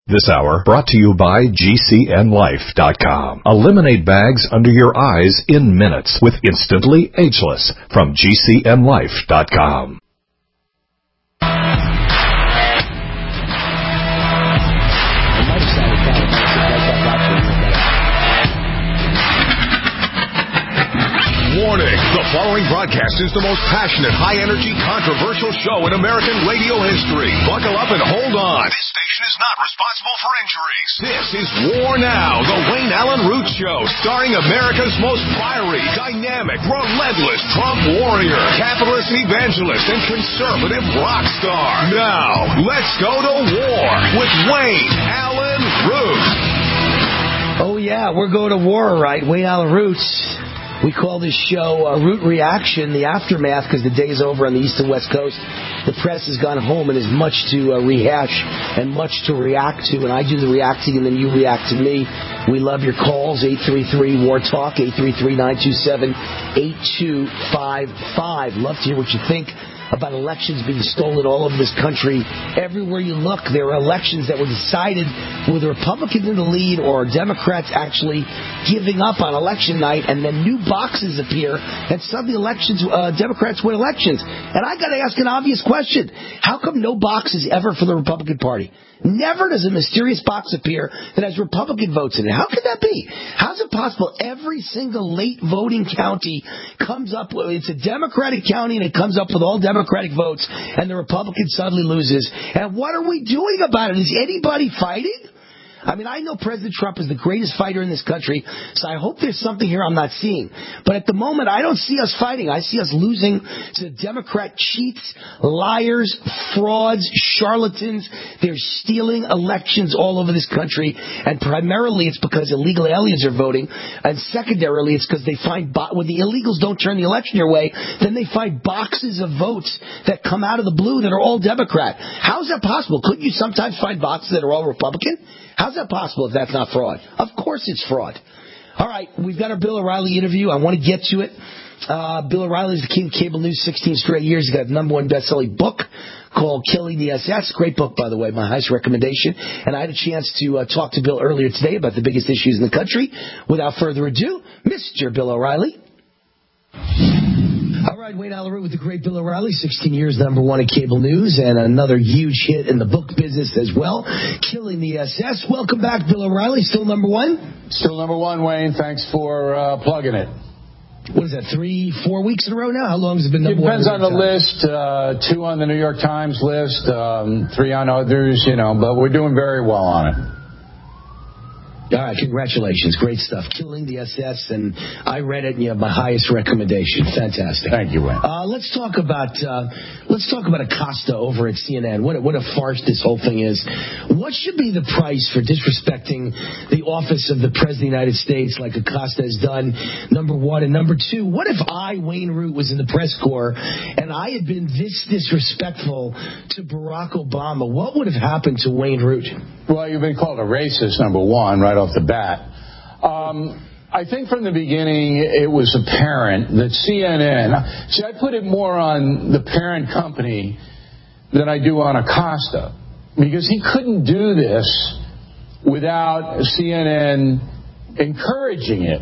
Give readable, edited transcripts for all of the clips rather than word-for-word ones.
This hour brought to you by GCNLife.com. Eliminate bags under your eyes in minutes with Instantly Ageless from GCNLife.com. Warning, the following broadcast is the most passionate, high-energy, controversial show in American radio history. Buckle up and hold on. This station is not responsible for injuries. This is War Now, the Wayne Allen Root Show, starring America's most fiery, dynamic, relentless Trump warrior, capitalist evangelist, and conservative rock star. Now, let's go to war with Wayne Allen Root. Oh, yeah, we're going to war, right? Wayne Allen Roots. We call this show Root Reaction, the aftermath, because the day is over on the East and West Coast. The press has gone home and there's much to rehash and much to react to. And I do the reacting and then you react to me. We love your calls, 833-WAR-TALK, 833-927-8255. Love to hear what you think about elections being stolen all over this country. Everywhere you look, there are elections that were decided with a Republican in the lead or Democrats actually giving up on election night, and then new boxes appear, and suddenly Democrats win elections. And I got to ask an obvious question. How come no boxes ever for the Republican Party? Never does a mysterious box appear that has Republican votes in it. How could that be? How's it possible every single late voting county comes up with, it's a Democratic county and it comes up with all Democratic votes and the Republican suddenly loses? And what are we doing about it? Is anybody fighting? I mean, I know President Trump is the greatest fighter in this country, so I hope there's something here I'm not seeing. But at the moment, I don't see us fighting. I see us losing to Democrat cheats, liars, frauds, charlatans. They're stealing elections all over this country, and primarily it's because illegal aliens are voting, and secondarily it's because they find, when the illegals don't turn the election your way, then they find boxes of votes that come out of the blue that are all Democrat. How is that possible? Couldn't you sometimes find boxes that are all Republican? How's that possible if that's not fraud? Of course it's fraud. All right, we've got our Bill O'Reilly interview. I want to get to it. Bill O'Reilly is the king of cable news 16 straight years. He's got a #1 best-selling book called Killing the SS. Great book, by the way, my highest recommendation. And I had a chance to talk to Bill earlier today about the biggest issues in the country. Without further ado, Mr. Bill O'Reilly. All right, Wayne Allen Root with the great Bill O'Reilly, 16 years #1 in cable news, and another huge hit in the book business as well, Killing the SS. Welcome back, Bill O'Reilly. Still #1? Still #1, Wayne. Thanks for plugging it. What is that, 3-4 weeks in a row now? How long has it been #1? It depends on the list. 2 on the New York Times list, 3 on others, but we're doing very well on it. All right, congratulations. Great stuff. Killing the SS, and I read it, and you have my highest recommendation. Fantastic. Thank you, Wayne. Let's talk about Acosta over at CNN. What a farce this whole thing is. What should be the price for disrespecting the office of the President of the United States like Acosta has done, #1? And #2, what if I, Wayne Root, was in the press corps and I had been this disrespectful to Barack Obama? What would have happened to Wayne Root? Well, you've been called a racist, #1, right off the bat. I think from the beginning it was apparent that CNN, I put it more on the parent company than I do on Acosta, because he couldn't do this without CNN encouraging it.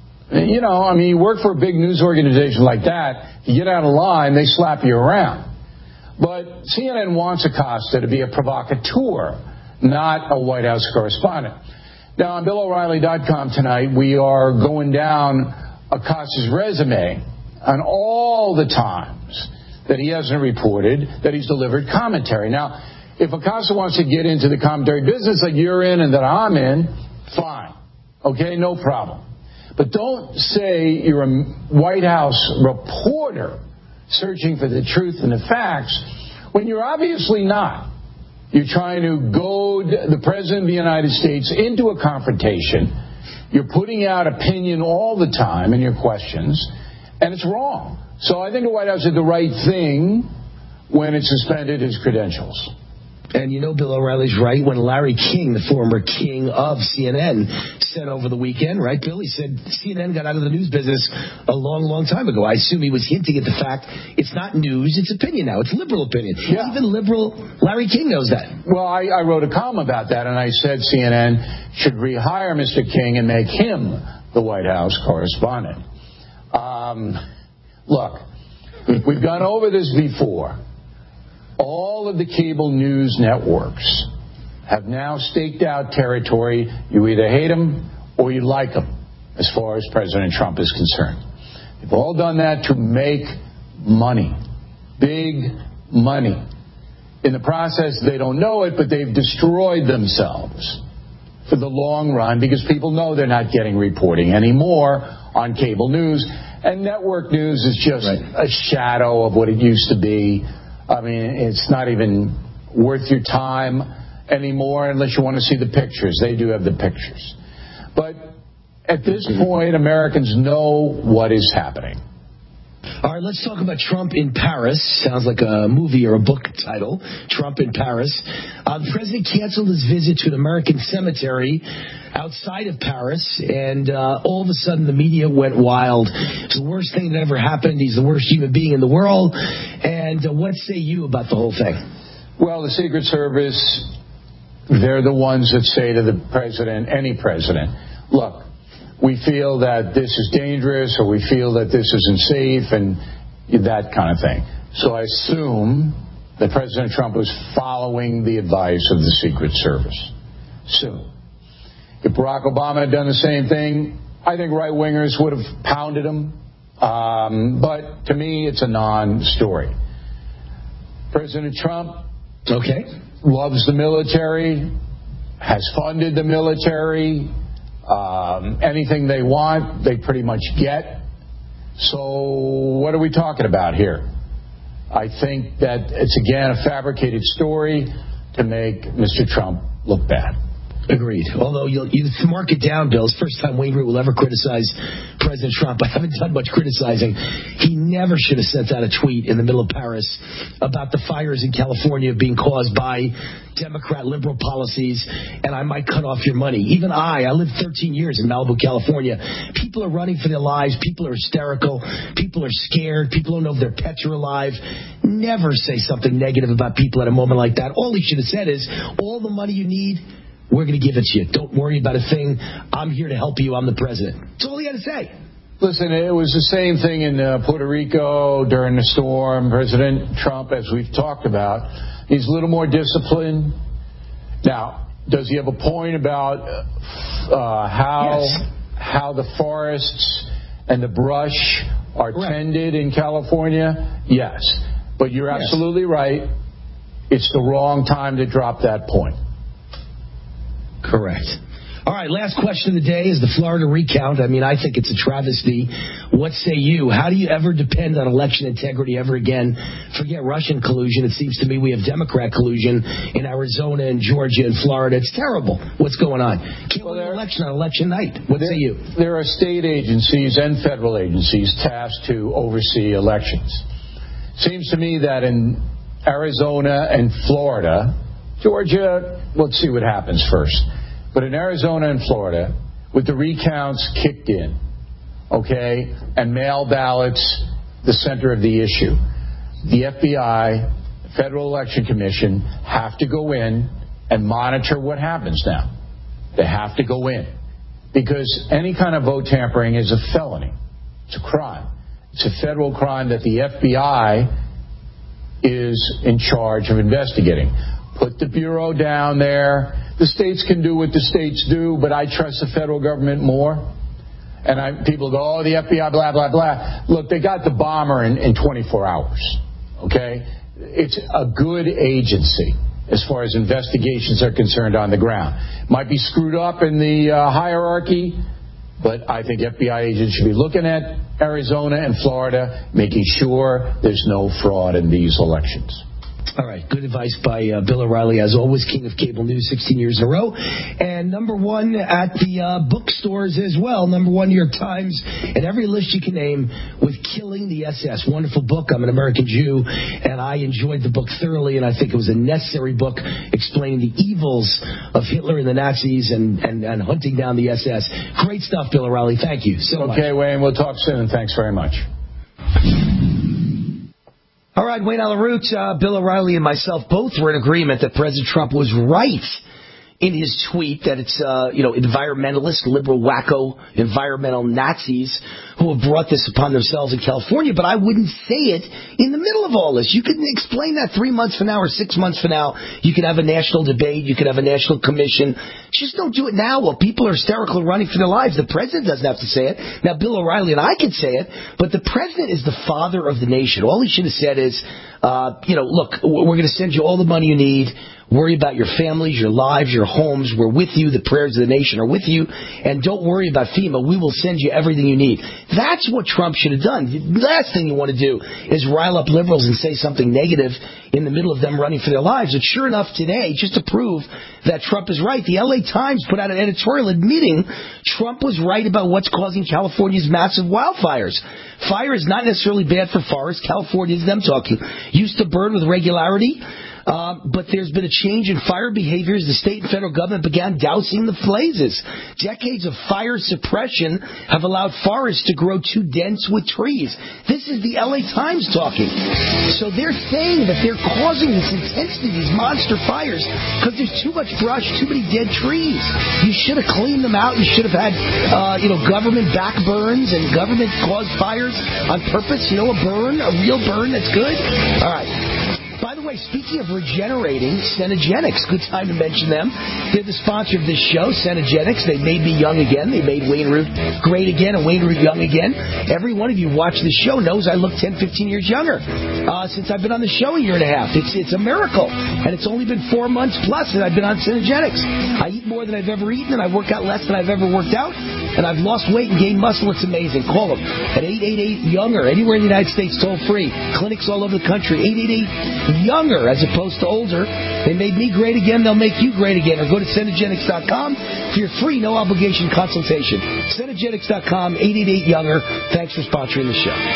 You work for a big news organization like that, you get out of line, they slap you around. But CNN wants Acosta to be a provocateur, not a White House correspondent. Now, on BillO'Reilly.com tonight, we are going down Acosta's resume on all the times that he hasn't reported that he's delivered commentary. Now, if Acosta wants to get into the commentary business like you're in and that I'm in, fine. Okay, no problem. But don't say you're a White House reporter searching for the truth and the facts when you're obviously not. You're trying to goad the President of the United States into a confrontation. You're putting out opinion all the time in your questions, and it's wrong. So I think the White House did the right thing when it suspended his credentials. And you know Bill O'Reilly's right when Larry King, the former king of CNN, said over the weekend, right, Bill? He said CNN got out of the news business a long, long time ago. I assume he was hinting at the fact it's not news, it's opinion now. It's liberal opinion. Yeah. Even liberal Larry King knows that. Well, I wrote a column about that, and I said CNN should rehire Mr. King and make him the White House correspondent. Look, we've gone over this before. All of the cable news networks have now staked out territory. You either hate them or you like them, as far as President Trump is concerned. They've all done that to make money, big money. In the process, they don't know it, but they've destroyed themselves for the long run because people know they're not getting reporting anymore on cable news. And network news is just a shadow of what it used to be. I mean, it's not even worth your time anymore unless you want to see the pictures. They do have the pictures. But at this point, Americans know what is happening. All right, let's talk about Trump in Paris. Sounds like a movie or a book title, Trump in Paris. The president canceled his visit to an American cemetery outside of Paris, and all of a sudden the media went wild. It's the worst thing that ever happened. He's the worst human being in the world. And what say you about the whole thing? Well, the Secret Service, they're the ones that say to the president, any president, look, we feel that this is dangerous or we feel that this isn't safe and that kind of thing. So I assume that President Trump was following the advice of the Secret Service. Soon. If Barack Obama had done the same thing, I think right-wingers would have pounded him. But to me, it's a non-story. President Trump loves the military, has funded the military. Anything they want, they pretty much get. So what are we talking about here? I think that it's, again, a fabricated story to make Mr. Trump look bad. Agreed. Although you mark it down, Bill, it's the first time Wayne Root will ever criticize President Trump. I haven't done much criticizing. He never should have sent out a tweet in the middle of Paris about the fires in California being caused by Democrat liberal policies, and I might cut off your money. Even I lived 13 years in Malibu, California. People are running for their lives. People are hysterical. People are scared. People don't know if their pets are alive. Never say something negative about people at a moment like that. All he should have said is, all the money you need, we're going to give it to you. Don't worry about a thing. I'm here to help you. I'm the president. That's all he had to say. Listen, it was the same thing in Puerto Rico during the storm. President Trump, as we've talked about, he's a little more disciplined. Now, does he have a point about how the forests and the brush are tended in California? Yes. But you're absolutely right. It's the wrong time to drop that point. Correct. All right, last question of the day is the Florida recount. I mean, I think it's a travesty. What say you? How do you ever depend on election integrity ever again? Forget Russian collusion. It seems to me we have Democrat collusion in Arizona and Georgia and Florida. It's terrible what's going on. Can't win an election on election night. What say you? There are state agencies and federal agencies tasked to oversee elections. Seems to me that in Arizona and Florida, Georgia, let's see what happens first. But in Arizona and Florida, with the recounts kicked in, and mail ballots the center of the issue, the FBI, Federal Election Commission, have to go in and monitor what happens now. They have to go in. Because any kind of vote tampering is a felony. It's a crime. It's a federal crime that the FBI is in charge of investigating. Put the Bureau down there. The states can do what the states do, but I trust the federal government more. And people go, oh, the FBI, blah, blah, blah. Look, they got the bomber in 24 hours, It's a good agency as far as investigations are concerned on the ground. Might be screwed up in the hierarchy, but I think FBI agents should be looking at Arizona and Florida, making sure there's no fraud in these elections. All right, good advice by Bill O'Reilly, as always, king of cable news, 16 years in a row. And number one at the bookstores as well. Number one, New York Times, and every list you can name with Killing the SS. Wonderful book. I'm an American Jew, and I enjoyed the book thoroughly, and I think it was a necessary book explaining the evils of Hitler and the Nazis and hunting down the SS. Great stuff, Bill O'Reilly. Thank you so much. Okay, Wayne, we'll talk soon. Thanks very much. All right, Wayne Allyn Root, Bill O'Reilly and myself both were in agreement that President Trump was right in his tweet that it's, environmentalists, liberal wacko, environmental Nazis who have brought this upon themselves in California. But I wouldn't say it in the middle of all this. You could explain that 3 months from now or 6 months from now. You could have a national debate. You could have a national commission. Just don't do it now while people are hysterical and running for their lives. The president doesn't have to say it. Now, Bill O'Reilly and I can say it, but the president is the father of the nation. All he should have said is, look, we're going to send you all the money you need. Worry about your families, your lives, your homes. We're with you. The prayers of the nation are with you. And don't worry about FEMA. We will send you everything you need. That's what Trump should have done. The last thing you want to do is rile up liberals and say something negative in the middle of them running for their lives. But sure enough, today, just to prove that Trump is right, the LA Times put out an editorial admitting Trump was right about what's causing California's massive wildfires. Fire is not necessarily bad for forests. California is them talking. Used to burn with regularity. But there's been a change in fire behaviors. The state and federal government began dousing the blazes. Decades of fire suppression have allowed forests to grow too dense with trees. This is the LA Times talking. So they're saying that they're causing this intensity, these monster fires, because there's too much brush, too many dead trees. You should have cleaned them out. You should have had, government back burns and government-caused fires on purpose. A burn, a real burn that's good. All right. By the way, speaking of regenerating, Cenegenics, good time to mention them. They're the sponsor of this show, Cenegenics. They made me young again. They made Wayne Root great again and Wayne Root young again. Every one of you watch this show knows I look 10, 15 years younger since I've been on the show a year and a half. It's a miracle. And it's only been 4 months plus that I've been on Cenegenics. I eat more than I've ever eaten, and I work out less than I've ever worked out. And I've lost weight and gained muscle. It's amazing. Call them at 888-YOUNGER. Anywhere in the United States, toll free. Clinics all over the country. 888-YOUNGER as opposed to older. They made me great again. They'll make you great again. Or go to Cenegenics.com for your free, no obligation consultation. Cenegenics.com, 888-YOUNGER. Thanks for sponsoring the show.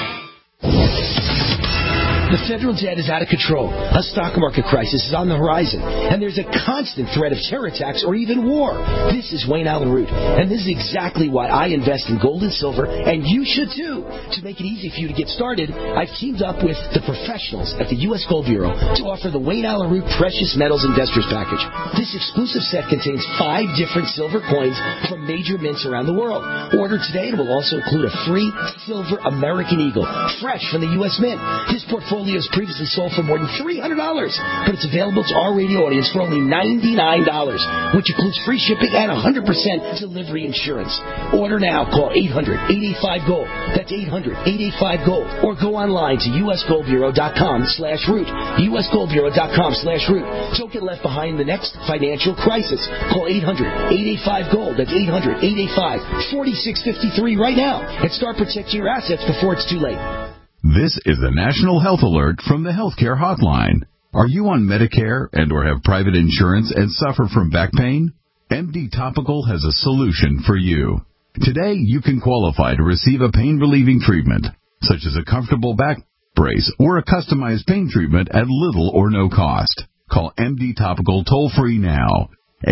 The federal debt is out of control. A stock market crisis is on the horizon, and there's a constant threat of terror attacks or even war. This is Wayne Allyn Root, and this is exactly why I invest in gold and silver, and you should too. To make it easy for you to get started, I've teamed up with the professionals at the U.S. Gold Bureau to offer the Wayne Allyn Root Precious Metals Investors Package. This exclusive set contains 5 different silver coins from major mints around the world. Order today, and it will also include a free silver American Eagle, fresh from the U.S. Mint. This portfolio is previously sold for more than $300, but it's available to our radio audience for only $99, which includes free shipping and 100% delivery insurance. Order now. Call 800-885-GOLD. That's 800-885-GOLD. Or go online to usgoldbureau.com/root. usgoldbureau.com/root. Don't get left behind the next financial crisis. Call 800-885-GOLD. That's 800-885-4653 right now and start protecting your assets before it's too late. This is the National Health Alert from the Healthcare Hotline. Are you on Medicare and or have private insurance and suffer from back pain? MD Topical has a solution for you. Today, you can qualify to receive a pain-relieving treatment, such as a comfortable back brace or a customized pain treatment at little or no cost. Call MD Topical toll-free now,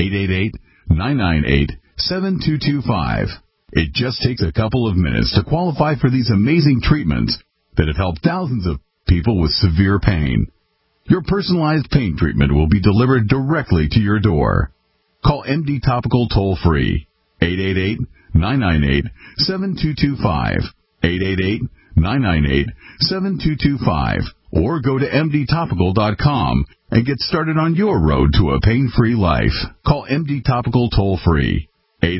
888-998-7225. It just takes a couple of minutes to qualify for these amazing treatments that have helped thousands of people with severe pain. Your personalized pain treatment will be delivered directly to your door. Call MD Topical toll-free, 888-998-7225, 888-998-7225, or go to mdtopical.com and get started on your road to a pain-free life. Call MD Topical toll-free,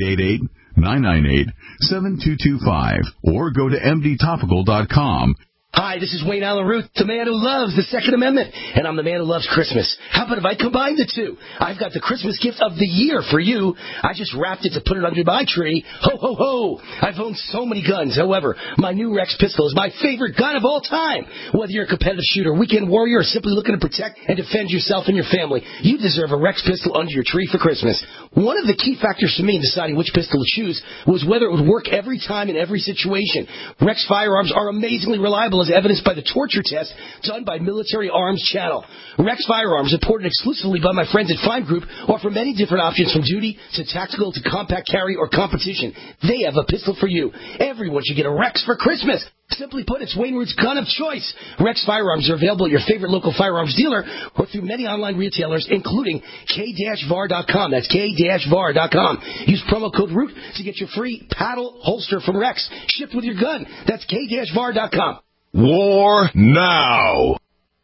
888-998-7225, or go to mdtopical.com Hi, this is Wayne Allen Root, the man who loves the Second Amendment, and I'm the man who loves Christmas. How about if I combine the two? I've got the Christmas gift of the year for you. I just wrapped it to put it under my tree. Ho, ho, ho! I've owned so many guns. However, my new Rex pistol is my favorite gun of all time. Whether you're a competitive shooter, weekend warrior, or simply looking to protect and defend yourself and your family, you deserve a Rex pistol under your tree for Christmas. One of the key factors for me in deciding which pistol to choose was whether it would work every time in every situation. Rex firearms are amazingly reliable, as evidenced by the torture test done by Military Arms Channel. Rex firearms, imported exclusively by my friends at Fine Group, offer many different options from duty to tactical to compact carry or competition. They have a pistol for you. Everyone should get a Rex for Christmas. Simply put, it's Wayne Root's gun of choice. Rex firearms are available at your favorite local firearms dealer or through many online retailers, including k-var.com. That's k-var.com. Use promo code ROOT to get your free paddle holster from Rex, shipped with your gun. That's k-var.com. War now.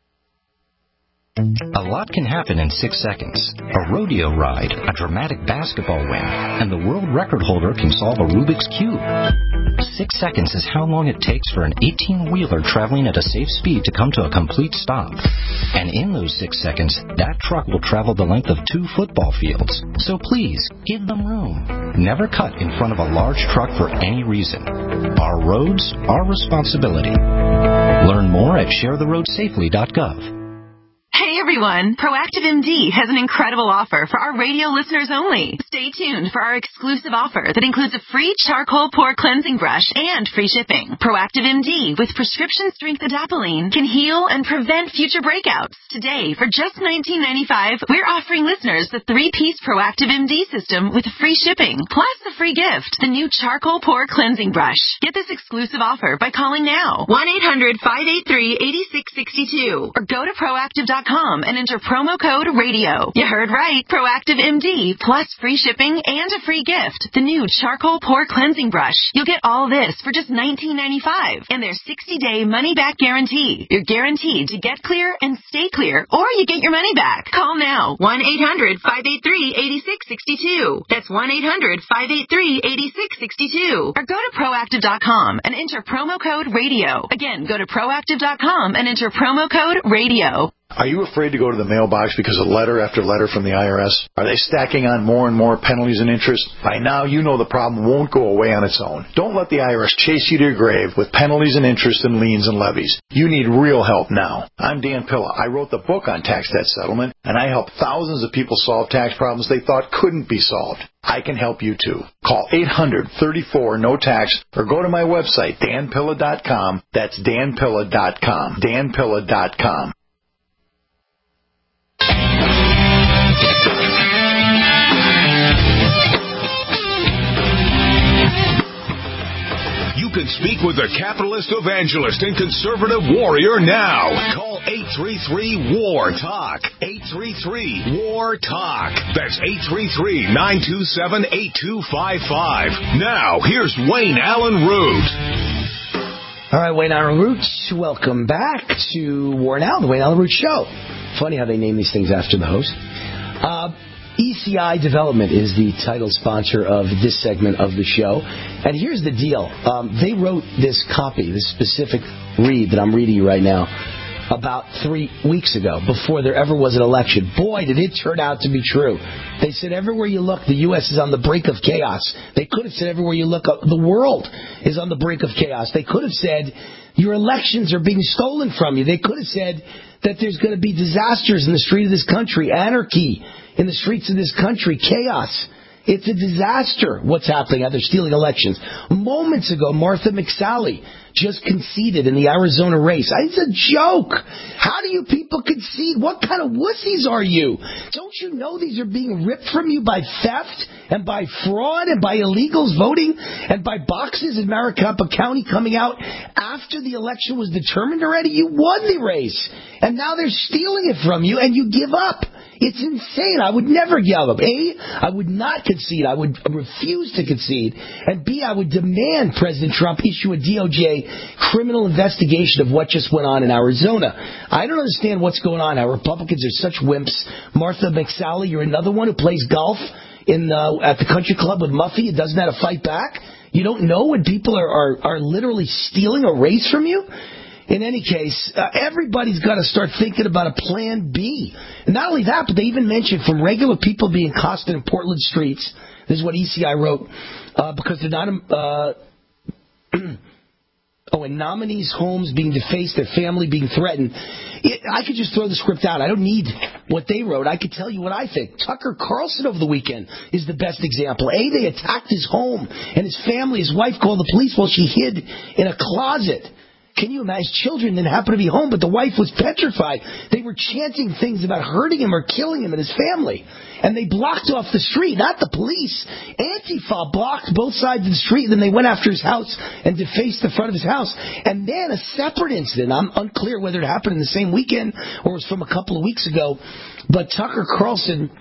A lot can happen in 6 seconds. A rodeo ride, a dramatic basketball win, and the world record holder can solve a Rubik's Cube. 6 seconds is how long it takes for an 18-wheeler traveling at a safe speed to come to a complete stop. And in those 6 seconds, that truck will travel the length of 2 football fields. So please, give them room. Never cut in front of a large truck for any reason. Our roads, our responsibility. Learn more at sharetheroadsafely.gov. Hey everyone, Proactive MD has an incredible offer for our radio listeners only. Stay tuned for our exclusive offer that includes a free charcoal pore cleansing brush and free shipping. Proactive MD with prescription strength adapalene can heal and prevent future breakouts. Today, for just $19.95, we're offering listeners the 3-piece Proactive MD system with free shipping, plus the free gift, the new charcoal pore cleansing brush. Get this exclusive offer by calling now, 1-800-583-8662, or go to proactive.com and enter promo code RADIO. You heard right. Proactive MD plus free shipping and a free gift, the new charcoal pore cleansing brush. You'll get all this for just $19.95 and their 60-day money-back guarantee. You're guaranteed to get clear and stay clear, or you get your money back. Call now, 1-800-583-8662. That's 1-800-583-8662. Or go to proactive.com and enter promo code RADIO. Again, go to proactive.com and enter promo code RADIO. Are you afraid to go to the mailbox because of letter after letter from the IRS? Are they stacking on more and more penalties and interest? By now, you know the problem won't go away on its own. Don't let the IRS chase you to your grave with penalties and interest and liens and levies. You need real help now. I'm Dan Pilla. I wrote the book on tax debt settlement, and I help thousands of people solve tax problems they thought couldn't be solved. I can help you too. Call 800-34-NO-TAX or go to my website, danpilla.com. That's danpilla.com. danpilla.com. You can speak with the capitalist evangelist and conservative warrior now. Call 833-WAR-TALK. 833-WAR-TALK. That's 833-927-8255. Now, here's Wayne Allen Root. All right, Wayne Allen Root, welcome back to War Now, the Wayne Allen Root Show. Funny how they name these things after the host. ECI Development is the title sponsor of this segment of the show. And here's the deal. They wrote this copy, this specific read that I'm reading you right now, about 3 weeks ago, before there ever was an election. Boy, did it turn out to be true. They said everywhere you look, the U.S. is on the brink of chaos. They could have said everywhere you look, the world is on the brink of chaos. They could have said your elections are being stolen from you. They could have said that there's going to be disasters in the street of this country, anarchy in the streets of this country, chaos. It's a disaster what's happening, how they're stealing elections. Moments ago, Martha McSally just conceded in the Arizona race. It's a joke. How do you people concede? What kind of wussies are you? Don't you know these are being ripped from you by theft and by fraud and by illegals voting and by boxes in Maricopa County coming out after the election was determined already? You won the race, and now they're stealing it from you, and you give up. It's insane. I would never give up. A, I would not concede. I would refuse to concede. And B, I would demand President Trump issue a DOJ criminal investigation of what just went on in Arizona. I don't understand what's going on. Our Republicans are such wimps. Martha McSally, you're another one who plays golf at the country club with Muffy and doesn't know how to fight back. You don't know when people are literally stealing a race from you? In any case, everybody's got to start thinking about a plan B. And not only that, but they even mentioned from regular people being accosted in Portland streets. This is what ECI wrote, because they're not... and nominees' homes being defaced, their family being threatened. I could just throw the script out. I don't need what they wrote. I could tell you what I think. Tucker Carlson over the weekend is the best example. They attacked his home and his family. His wife called the police while she hid in a closet. Can you imagine? Children didn't happen to be home, but the wife was petrified. They were chanting things about hurting him or killing him and his family. And they blocked off the street, not the police. Antifa blocked both sides of the street, and then they went after his house and defaced the front of his house. And then a separate incident, I'm unclear whether it happened in the same weekend or it was from a couple of weeks ago, but Tucker Carlson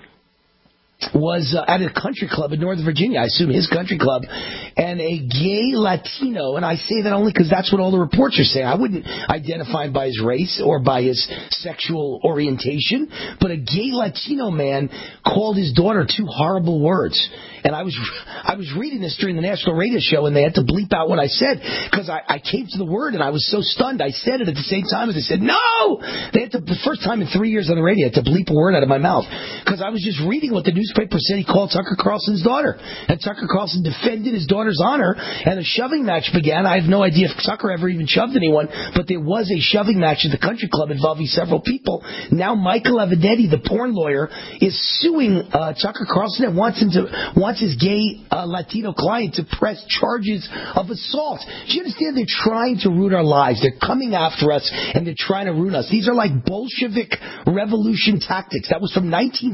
was at a country club in Northern Virginia, I assume his country club, and a gay Latino, and I say that only because that's what all the reports are saying. I wouldn't identify him by his race or by his sexual orientation, but a gay Latino man called his daughter 2 horrible words. And I was reading this during the national radio show, and they had to bleep out what I said because I came to the word, and I was so stunned. I said it at the same time as I said, no! They had to, the first time in 3 years on the radio, I had to bleep a word out of my mouth because I was just reading what the newspaper said he called Tucker Carlson's daughter. And Tucker Carlson defended his daughter's honor, and a shoving match began. I have no idea if Tucker ever even shoved anyone, but there was a shoving match at the country club involving several people. Now Michael Avenatti, the porn lawyer, is suing Tucker Carlson and wants his gay Latino client to press charges of assault. Do you understand? They're trying to ruin our lives. They're coming after us, and they're trying to ruin us. These are like Bolshevik revolution tactics. That was from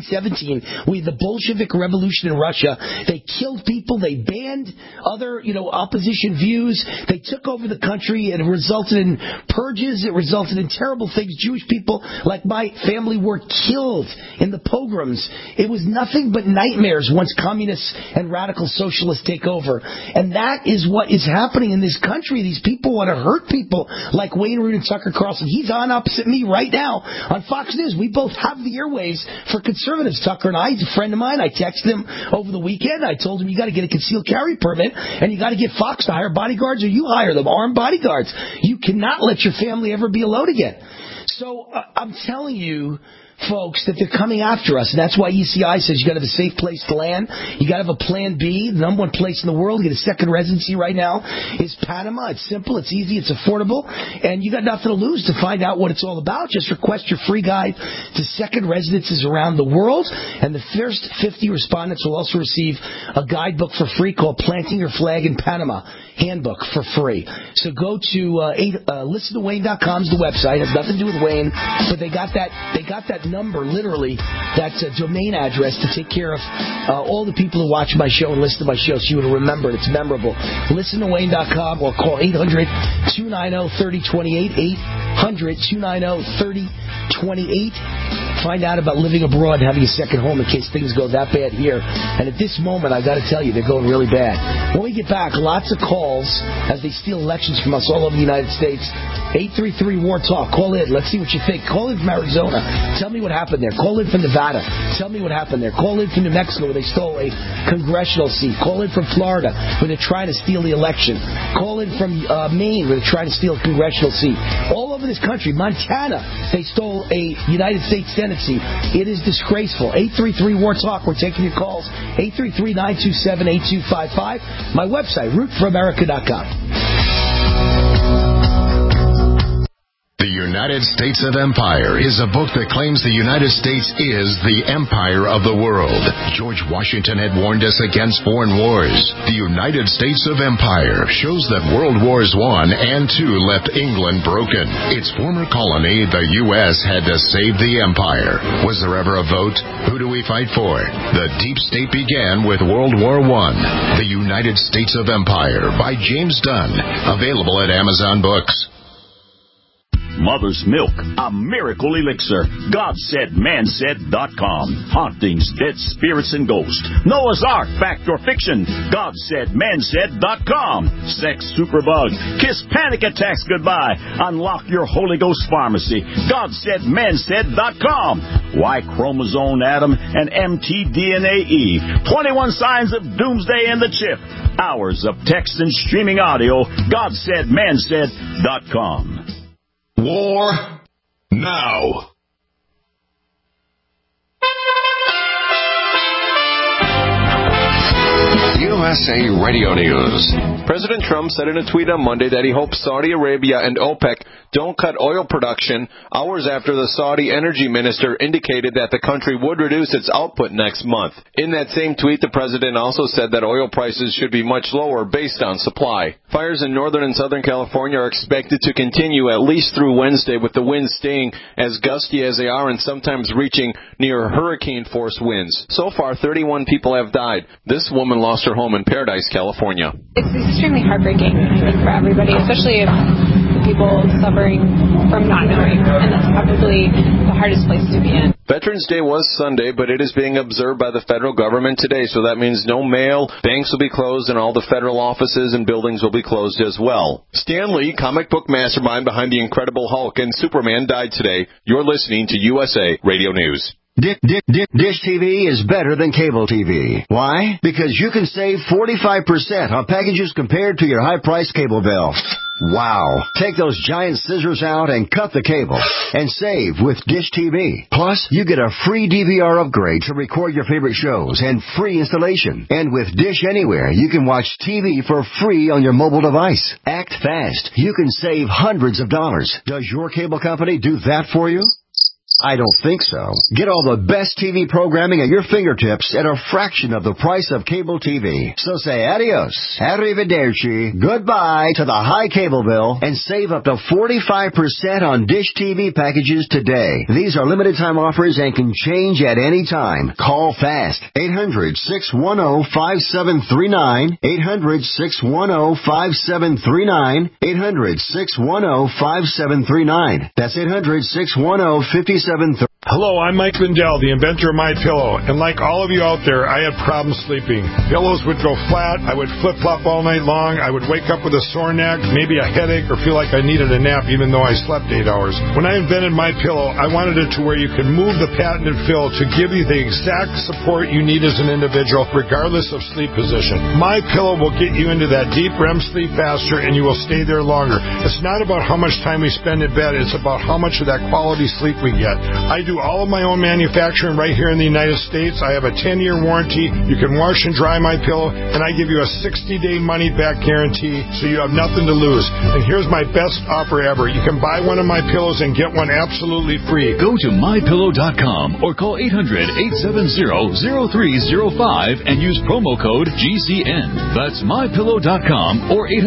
1917. We had the Bolshevik revolution in Russia. They killed people. They banned other, opposition views. They took over the country, and it resulted in purges. It resulted in terrible things. Jewish people, like my family, were killed in the pogroms. It was nothing but nightmares once communists and radical socialists take over. And that is what is happening in this country. These people want to hurt people like Wayne Root and Tucker Carlson. He's on opposite me right now on Fox News. We both have the airwaves for conservatives. Tucker and I, he's a friend of mine. I texted him over the weekend. I told him you got to get a concealed carry permit and you got to get Fox to hire bodyguards, or you hire them, armed bodyguards. You cannot let your family ever be alone again. So I'm telling you, folks, that they're coming after us, and that's why ECI says you got to have a safe place to land. You got to have a plan B. The number one place in the world to get a second residency right now is Panama. It's simple, it's easy, it's affordable, and you got nothing to lose to find out what it's all about. Just request your free guide to second residences around the world, and the first 50 respondents will also receive a guidebook for free called Planting Your Flag in Panama handbook for free. So go to listentowayne.com is the website. It has nothing to do with Wayne, but they got that number, literally, that domain address to take care of all the people who watch my show and listen to my show, so you would remember it. It's memorable. Listentowayne.com or call 800-290-3028, 800-290-3028. Find out about living abroad and having a second home in case things go that bad here. And at this moment, I got to tell you, they're going really bad. When we get back, lots of calls as they steal elections from us all over the United States. 833-WAR-TALK. Call in. Let's see what you think. Call in from Arizona. Tell me what happened there. Call in from Nevada. Tell me what happened there. Call in from New Mexico where they stole a congressional seat. Call in from Florida where they're trying to steal the election. Call in from Maine where they're trying to steal a congressional seat. All over this country. Montana, they stole a United States Senate seat. It is disgraceful. 833-WAR-TALK. We're taking your calls. 833-927-8255. My website, rootforamerica.com. The United States of Empire is a book that claims the United States is the empire of the world. George Washington had warned us against foreign wars. The United States of Empire shows that World Wars I and II left England broken. Its former colony, the U.S., had to save the empire. Was there ever a vote? Who do we fight for? The deep state began with World War I. The United States of Empire by James Dunn. Available at Amazon Books. Mother's Milk, a miracle elixir. GodSaidManSaid.com. Hauntings, dead spirits, and ghosts. Noah's Ark, fact or fiction. GodSaidManSaid.com. Sex superbug. Kiss panic attacks goodbye. Unlock your Holy Ghost pharmacy. GodSaidManSaid.com. Y chromosome Adam and mtDNA-E. 21 signs of doomsday in the chip. Hours of text and streaming audio. GodSaidManSaid.com. War now. USA Radio News. President Trump said in a tweet on Monday that he hopes Saudi Arabia and OPEC don't cut oil production hours after the Saudi energy minister indicated that the country would reduce its output next month. In that same tweet, the president also said that oil prices should be much lower based on supply. Fires in northern and southern California are expected to continue at least through Wednesday, with the winds staying as gusty as they are and sometimes reaching near hurricane-force winds. So far, 31 people have died. This woman lost her home in Paradise, California. It's extremely heartbreaking, I think, for everybody, especially if the people suffering from not knowing, and that's probably the hardest place to be in. Veterans Day was Sunday, but it is being observed by the federal government today, so that means no mail, banks will be closed, and all the federal offices and buildings will be closed as well. Stan Lee, comic book mastermind behind the Incredible Hulk and Superman, died today. You're listening to USA Radio News. Dish TV is better than cable TV. Why? Because you can save 45% on packages compared to your high-priced cable bill. Wow. Take those giant scissors out and cut the cable and save with Dish TV. Plus, you get a free DVR upgrade to record your favorite shows and free installation. And with Dish Anywhere, you can watch TV for free on your mobile device. Act fast. You can save hundreds of dollars. Does your cable company do that for you? I don't think so. Get all the best TV programming at your fingertips at a fraction of the price of cable TV. So say adios, arrivederci, goodbye to the high cable bill and save up to 45% on Dish TV packages today. These are limited time offers and can change at any time. Call fast. 800-610-5739. 800-610-5739. 800-610-5739. That's 800-610-5739. Hello, I'm Mike Lindell, the inventor of MyPillow, and like all of you out there, I had problems sleeping. Pillows would go flat, I would flip-flop all night long, I would wake up with a sore neck, maybe a headache, or feel like I needed a nap even though I slept 8 hours. When I invented MyPillow, I wanted it to where you could move the patented fill to give you the exact support you need as an individual, regardless of sleep position. MyPillow will get you into that deep REM sleep faster, and you will stay there longer. It's not about how much time we spend in bed, it's about how much of that quality sleep we get. I do all of my own manufacturing right here in the United States. I have a 10-year warranty. You can wash and dry MyPillow, and I give you a 60-day money-back guarantee, so you have nothing to lose. And here's my best offer ever. You can buy one of my pillows and get one absolutely free. Go to MyPillow.com or call 800-870-0305 and use promo code GCN. That's MyPillow.com or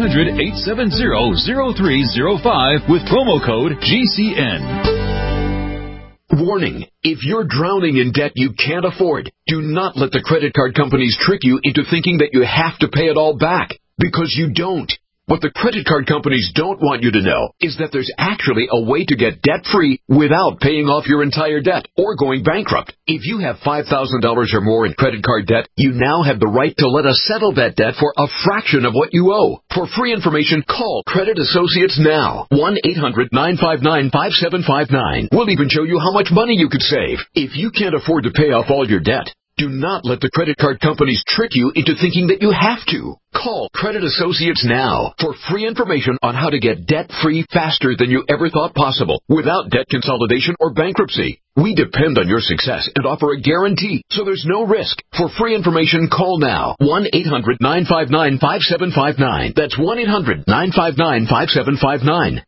800-870-0305 with promo code GCN. Warning, if you're drowning in debt you can't afford, do not let the credit card companies trick you into thinking that you have to pay it all back, because you don't. What the credit card companies don't want you to know is that there's actually a way to get debt-free without paying off your entire debt or going bankrupt. If you have $5,000 or more in credit card debt, you now have the right to let us settle that debt for a fraction of what you owe. For free information, call Credit Associates now. 1-800-959-5759. We'll even show you how much money you could save. If you can't afford to pay off all your debt, do not let the credit card companies trick you into thinking that you have to. Call Credit Associates now for free information on how to get debt-free faster than you ever thought possible without debt consolidation or bankruptcy. We depend on your success and offer a guarantee, so there's no risk. For free information, call now. 1-800-959-5759. That's 1-800-959-5759.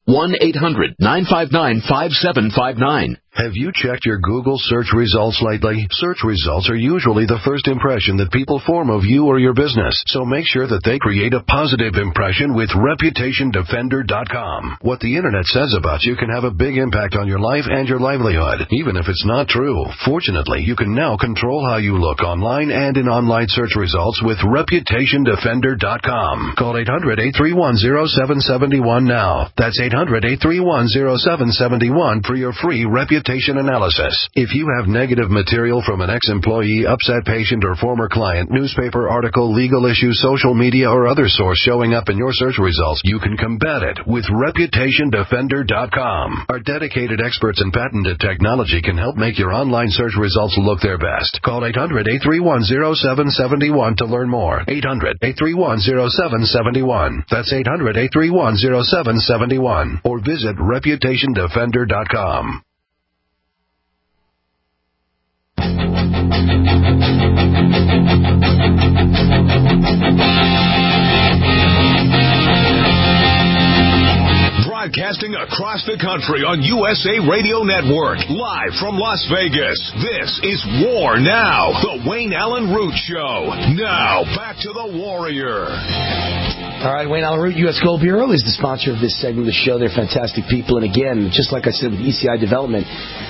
1-800-959-5759. Have you checked your Google search results lately? Search results are usually the first impression that people form of you or your business, so make sure that they create a positive impression with ReputationDefender.com. What the Internet says about you can have a big impact on your life and your livelihood, even if it's not true. Fortunately, you can now control how you look online and in online search results with ReputationDefender.com. Call 800-831-0771 now. That's 800-831-0771 for your free reputation analysis. If you have negative material from an ex-employee, upset patient, or former client, newspaper article, legal issue, social media, or other source showing up in your search results, you can combat it with ReputationDefender.com. Our dedicated experts in patented technology technology can help make your online search results look their best. Call 800-831-0771 to learn more. 800-831-0771. That's 800-831-0771. Or visit ReputationDefender.com. Broadcasting across the country on USA Radio Network, live from Las Vegas. This is War Now, the Wayne Allen Root Show. Now, back to the Warrior. All right, Wayne Allen Root, U.S. Gold Bureau, is the sponsor of this segment of the show. They're fantastic people. And again, just like I said with ECI Development,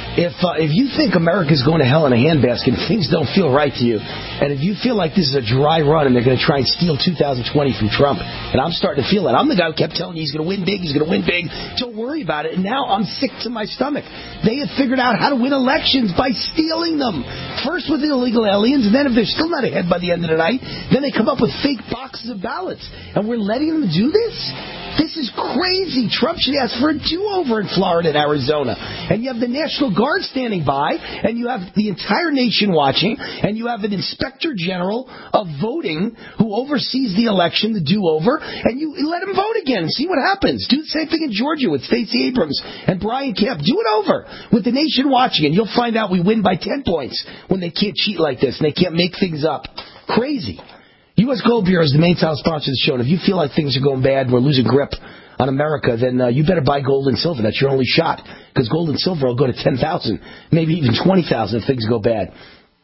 if you think America's going to hell in a handbasket and things don't feel right to you, and if you feel like this is a dry run and they're going to try and steal 2020 from Trump, and I'm starting to feel that. I'm the guy who kept telling you he's going to win big, he's going to win big. Don't worry about it. And now I'm sick to my stomach. They have figured out how to win elections by stealing them. First with the illegal aliens, and then if they're still not ahead by the end of the night, then they come up with fake boxes of ballots. And we're letting them do this? This is crazy. Trump should ask for a do-over in Florida and Arizona. And you have the National Guard standing by, and you have the entire nation watching, and you have an inspector general of voting who oversees the election, the do-over, and you let him vote again and see what happens. Do the same thing in Georgia with Stacey Abrams and Brian Kemp. Do it over with the nation watching, and you'll find out we win by 10 points when they can't cheat like this and they can't make things up. Crazy. U.S. Gold Bureau is the main title sponsor of the show, and if you feel like things are going bad, we're losing grip on America, then you better buy gold and silver. That's your only shot, because gold and silver will go to 10,000, maybe even 20,000 if things go bad.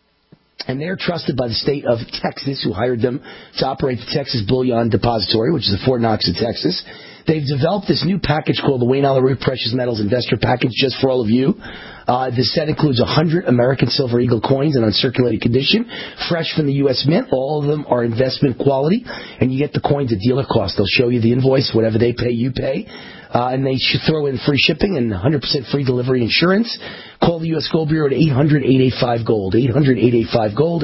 And they're trusted by the state of Texas, who hired them to operate the Texas Bullion Depository, which is the Fort Knox of Texas. They've developed this new package called the Wayne Allen Root Precious Metals Investor Package just for all of you. This set includes 100 American Silver Eagle coins in uncirculated condition, fresh from the U.S. Mint. All of them are investment quality, and you get the coins at dealer cost. They'll show you the invoice. Whatever they pay, you pay. And they should throw in free shipping and 100% free delivery insurance. Call the U.S. Gold Bureau at 800-885-GOLD, 800-885-GOLD,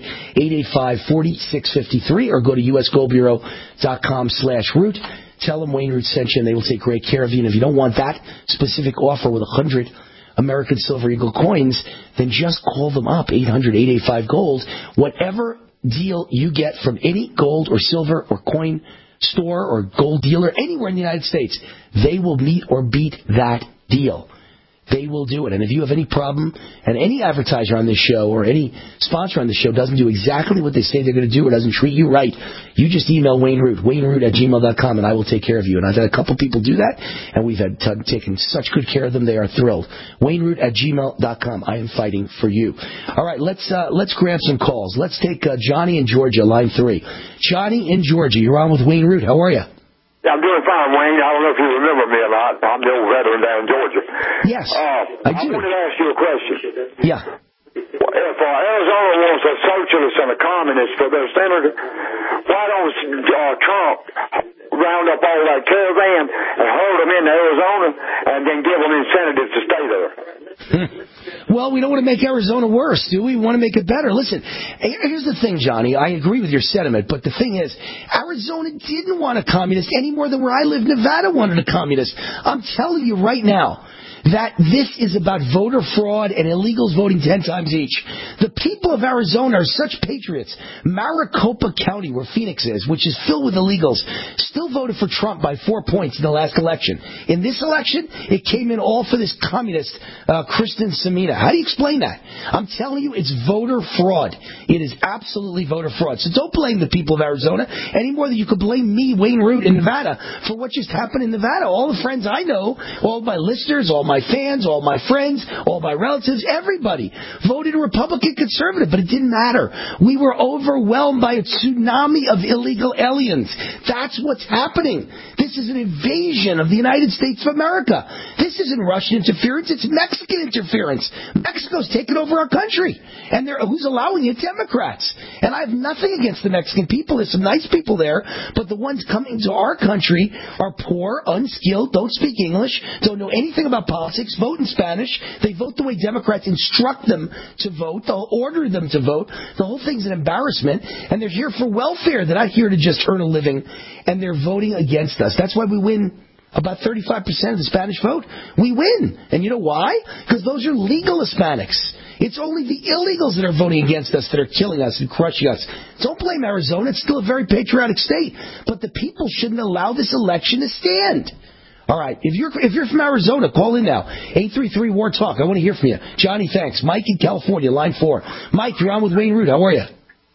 800-885-4653, or go to usgoldbureau.com/root. Tell them Wayne Root sent you, and they will take great care of you. And if you don't want that specific offer with 100 American Silver Eagle coins, then just call them up, 800-885-GOLD. Whatever deal you get from any gold or silver or coin store or gold dealer anywhere in the United States, they will meet or beat that deal. They will do it. And if you have any problem, and any advertiser on this show or any sponsor on this show doesn't do exactly what they say they're going to do or doesn't treat you right, you just email Wayne Root, WayneRoot@gmail.com, and I will take care of you. And I've had a couple people do that, and we've had taken such good care of them. They are thrilled. WayneRoot@gmail.com. I am fighting for you. All right, let's grab some calls. Let's take Johnny in Georgia, line 3. Johnny in Georgia, you're on with Wayne Root. How are you? Yeah, I'm doing fine, Wayne. I don't know if you remember me or not. I'm the old veteran down in Georgia. Yes, I do. I wanted to ask you a question. Yeah. If Arizona wants a socialist and a communist for their senator, why don't Trump round up all that caravan and herd them into Arizona and then give them incentives to stay there? Well, we don't want to make Arizona worse, do we? We want to make it better. Listen, here's the thing, Johnny. I agree with your sentiment, but the thing is, Arizona didn't want a communist any more than where I live, Nevada wanted a communist. I'm telling you right now that this is about voter fraud and illegals voting 10 times each. The people of Arizona are such patriots. Maricopa County, where Phoenix is, which is filled with illegals, still voted for Trump by 4 points in the last election. In this election, it came in all for this communist, Kristen Samina. How do you explain that? I'm telling you, it's voter fraud. It is absolutely voter fraud. So don't blame the people of Arizona any more than you could blame me, Wayne Root, in Nevada for what just happened in Nevada. All the friends I know, all my listeners, all my fans, all my friends, all my relatives, everybody voted Republican conservative, but it didn't matter. We were overwhelmed by a tsunami of illegal aliens. That's what's happening. This is an invasion of the United States of America. This isn't Russian interference, it's Mexican interference. Mexico's taken over our country. And who's allowing it? Democrats. And I have nothing against the Mexican people. There's some nice people there, but the ones coming to our country are poor, unskilled, don't speak English, don't know anything about politics, vote in Spanish. They vote the way Democrats instruct them to vote. They'll order them to vote. The whole thing's an embarrassment. And they're here for welfare. They're not here to just earn a living. And they're voting against us. That's why we win about 35% of the Spanish vote, we win. And you know why? Because those are legal Hispanics. It's only the illegals that are voting against us that are killing us and crushing us. Don't blame Arizona. It's still a very patriotic state. But the people shouldn't allow this election to stand. All right. If you're from Arizona, call in now. 833-WAR-TALK. I want to hear from you. Johnny, thanks. Mike in California, line 4. Mike, you're on with Wayne Root. How are you?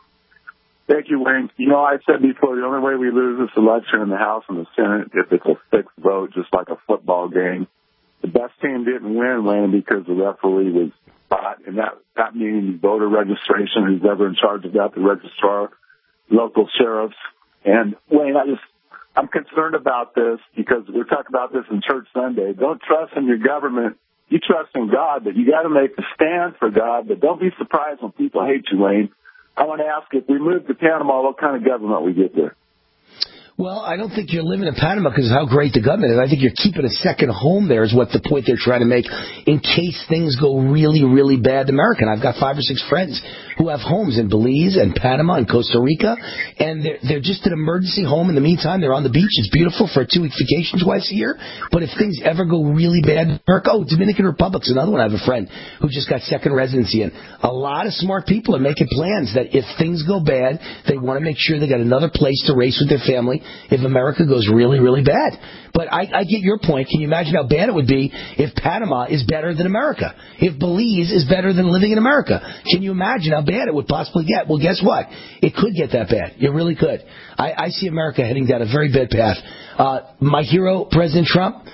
Thank you, Wayne. You know, I said before, the only way we lose this election in the House and the Senate if it's a fixed vote, just like a football game. The best team didn't win, Wayne, because the referee was spot, and that meaning voter registration, who's ever in charge of that, the registrar, local sheriffs. And, Wayne, I'm concerned about this because we talk about this in church Sunday. Don't trust in your government. You trust in God, but you got to make a stand for God. But don't be surprised when people hate you, Wayne. I want to ask, if we move to Panama, what kind of government we get there? Well, I don't think you're living in Panama because of how great the government is. I think you're keeping a second home there is what the point they're trying to make in case things go really, really bad in America. And I've got 5 or 6 friends who have homes in Belize and Panama and Costa Rica, and they're just an emergency home. In the meantime, they're on the beach. It's beautiful for a 2-week vacation twice a year. But if things ever go really bad in America, Dominican Republic's another one. I have a friend who just got second residency in. A lot of smart people are making plans that if things go bad, they want to make sure they got another place to race with their family if America goes really, really bad. But I get your point. Can you imagine how bad it would be if Panama is better than America? If Belize is better than living in America? Can you imagine how bad it would possibly get? Well, guess what? It could get that bad. It really could. I see America heading down a very bad path. My hero, President Trump,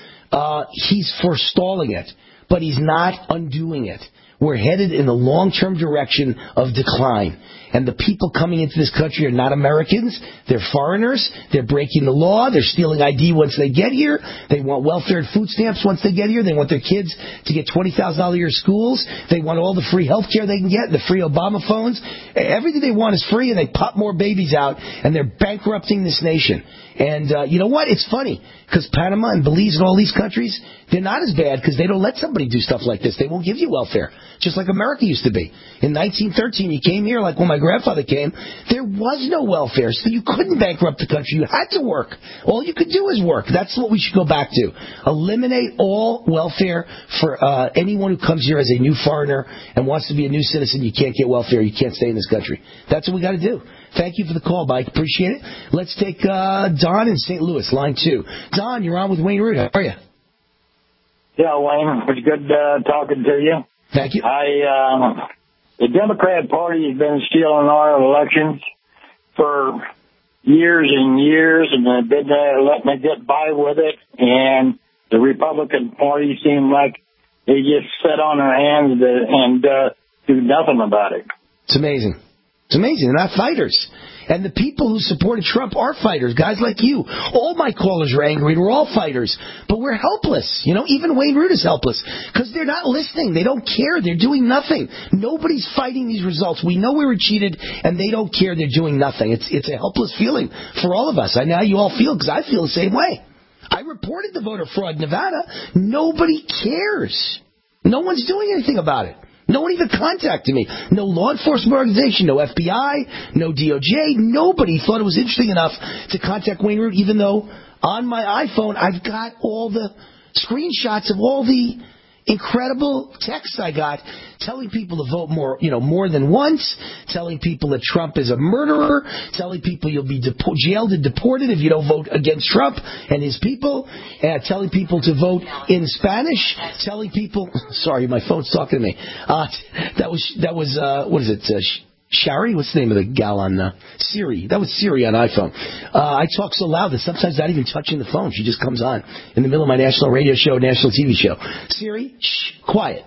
he's forestalling it, but he's not undoing it. We're headed in the long-term direction of decline. And the people coming into this country are not Americans. They're foreigners. They're breaking the law. They're stealing ID once they get here. They want welfare and food stamps once they get here. They want their kids to get $20,000 a year schools. They want all the free health care they can get, the free Obama phones. Everything they want is free, and they pop more babies out, and they're bankrupting this nation. And you know what? It's funny, because Panama and Belize and all these countries, they're not as bad because they don't let somebody do stuff like this. They won't give you welfare, just like America used to be. In 1913, you came here, like when my grandfather came, there was no welfare, so you couldn't bankrupt the country. You had to work. All you could do is work. That's what we should go back to. Eliminate all welfare for anyone who comes here as a new foreigner and wants to be a new citizen. You can't get welfare. You can't stay in this country. That's what we got to do. Thank you for the call, Mike. Appreciate it. Let's take Don in St. Louis, line 2. Don, you're on with Wayne Root. How are you? Yeah, Wayne. It's good talking to you. Thank you. The Democrat Party has been stealing our elections for years and years, and they've been letting me get by with it. And the Republican Party seems like they just sit on their hands and do nothing about it. It's amazing. It's amazing. They're not fighters. And the people who supported Trump are fighters, guys like you. All my callers are angry. We're all fighters. But we're helpless. You know, even Wayne Root is helpless because they're not listening. They don't care. They're doing nothing. Nobody's fighting these results. We know we were cheated, and they don't care. They're doing nothing. It's a helpless feeling for all of us. I know how you all feel because I feel the same way. I reported the voter fraud in Nevada. Nobody cares. No one's doing anything about it. No one even contacted me. No law enforcement organization, no FBI, no DOJ. Nobody thought it was interesting enough to contact Wayne Root, even though on my iPhone I've got all the screenshots of all the incredible texts I got telling people to vote more than once, telling people that Trump is a murderer, telling people you'll be jailed and deported if you don't vote against Trump and his people, telling people to vote in Spanish, telling people, sorry, my phone's talking to me. That was what is it? Shari? What's the name of the gal on Siri? That was Siri on iPhone. I talk so loud that sometimes not even touching the phone. She just comes on in the middle of my national radio show, national TV show. Siri, shh, quiet.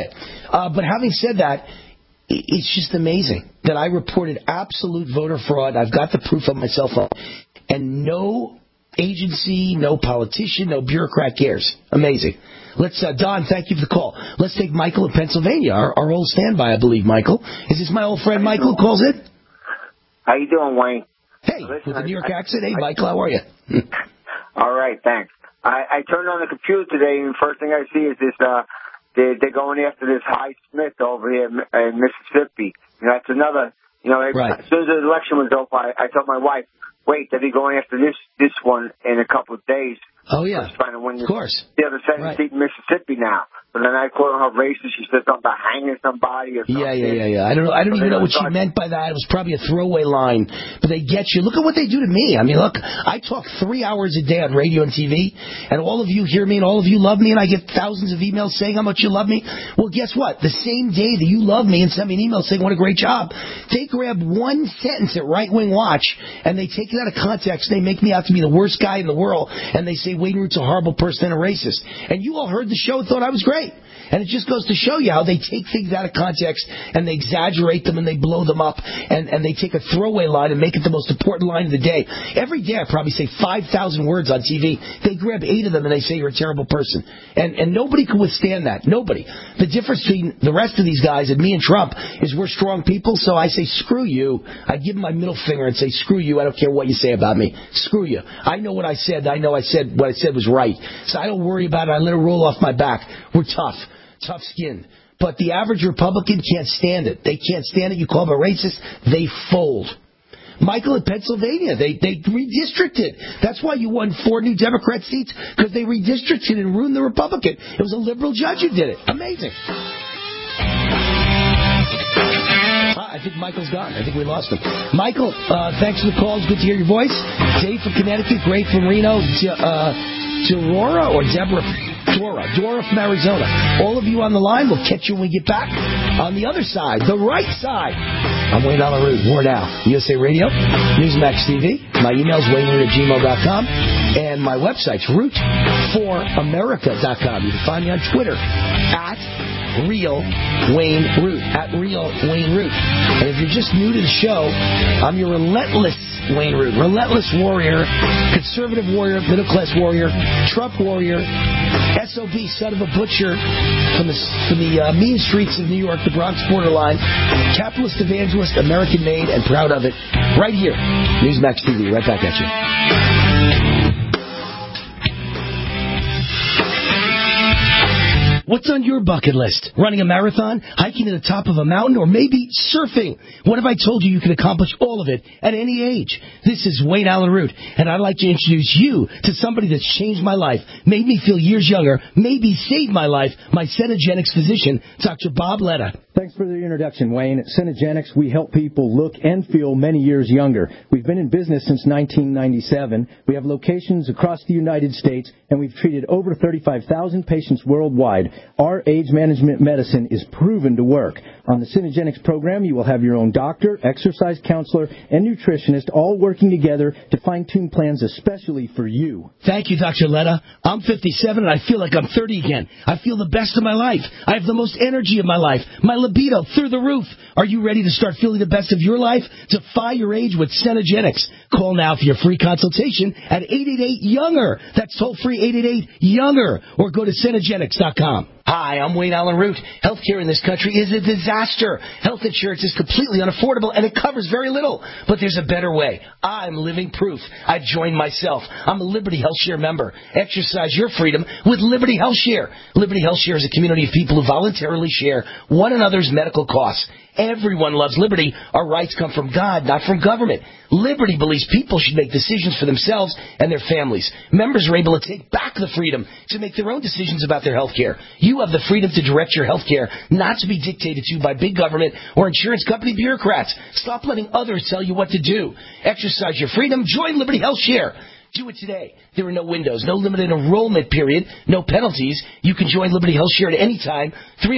But having said that, it's just amazing that I reported absolute voter fraud. I've got the proof on my cell phone. And no agency, no politician, no bureaucrat cares. Amazing. Don, thank you for the call. Let's take Michael in Pennsylvania, our old standby, I believe, Michael. Is this my old friend Michael who calls in? How you doing, Wayne? Hey, with a New York accent. Hey, Michael, how are you? All right, thanks. I turned on the computer today, and the first thing I see is this, they're going after this Hyde Smith over here in Mississippi. You know, that's another You know, as soon as the election was over, I told my wife, wait, they'll be going after this one in a couple of days. Oh, yeah. Trying to win of course. The other Senate seat in Mississippi now. But then I called her racist. She said something about hanging somebody or something. Yeah. I don't even know what she meant by that. It was probably a throwaway line. But they get you. Look at what they do to me. I mean, look, I talk 3 hours a day on radio and TV, and all of you hear me and all of you love me, and I get thousands of emails saying how much you love me. Well, guess what? The same day that you love me and send me an email saying what a great job, they grab one sentence at Right Wing Watch, and they take it out of context, and they make me out to be the worst guy in the world, and they say Wayne Root's a horrible person and a racist. And you all heard the show and thought I was great. And it just goes to show you how they take things out of context and they exaggerate them and they blow them up and they take a throwaway line and make it the most important line of the day. Every day I probably say 5,000 words on TV. They grab 8 of them and they say you're a terrible person. And nobody can withstand that. Nobody. The difference between the rest of these guys and me and Trump is we're strong people, so I say screw you. I give them my middle finger and say screw you. I don't care what you say about me. Screw you. I know what I said. I know what I said was right. So I don't worry about it. I let it roll off my back. We're tough. Tough skin. But the average Republican can't stand it. They can't stand it. You call them a racist, they fold. Michael in Pennsylvania, they redistricted. That's why you won 4 new Democrat seats, because they redistricted and ruined the Republican. It was a liberal judge who did it. Amazing. I think Michael's gone. I think we lost him. Michael, thanks for the call. It's good to hear your voice. Dave from Connecticut, Gray from Reno, Dora or Deborah? Dora from Arizona. All of you on the line. We'll catch you when we get back. On the other side, the right side, I'm Wayne Allen Root. More now. USA Radio, Newsmax TV. My email's WayneRoot@gmail.com. And my website's root4america.com. You can find me on Twitter at Real Wayne Root. At Real Wayne Root. And if you're just new to the show, I'm your relentless Wayne Root. Relentless warrior, conservative warrior, middle-class warrior, Trump warrior, SOB, son of a butcher from the mean streets of New York, the Bronx borderline, capitalist evangelist, American-made, and proud of it. Right here, Newsmax TV. Right back at you. What's on your bucket list? Running a marathon, hiking to the top of a mountain, or maybe surfing? What if I told you can accomplish all of it at any age? This is Wayne Allen Root, and I'd like to introduce you to somebody that's changed my life, made me feel years younger, maybe saved my life, my Cenegenics physician, Dr. Bob Letta. Thanks for the introduction, Wayne. At Cenegenics, we help people look and feel many years younger. We've been in business since 1997. We have locations across the United States, and we've treated over 35,000 patients worldwide. Our age management medicine is proven to work. On the Cenegenics program, you will have your own doctor, exercise counselor, and nutritionist all working together to fine-tune plans especially for you. Thank you, Dr. Letta. I'm 57 and I feel like I'm 30 again. I feel the best of my life. I have the most energy of my life. My libido through the roof. Are you ready to start feeling the best of your life? Defy your age with Cenegenics. Call now for your free consultation at 888-YOUNGER. That's toll-free 888-YOUNGER. Or go to Cenegenics.com. Hi, I'm Wayne Allen Root. Healthcare in this country is a disaster. Health insurance is completely unaffordable, and it covers very little. But there's a better way. I'm living proof. I joined myself. I'm a Liberty HealthShare member. Exercise your freedom with Liberty HealthShare. Liberty HealthShare is a community of people who voluntarily share one another's medical costs. Everyone loves liberty. Our rights come from God, not from government. Liberty believes people should make decisions for themselves and their families. Members are able to take back the freedom to make their own decisions about their health care. You have the freedom to direct your health care, not to be dictated to by big government or insurance company bureaucrats. Stop letting others tell you what to do. Exercise your freedom. Join Liberty HealthShare. Do it today. There are no windows, no limited enrollment period, no penalties. You can join Liberty HealthShare at any time,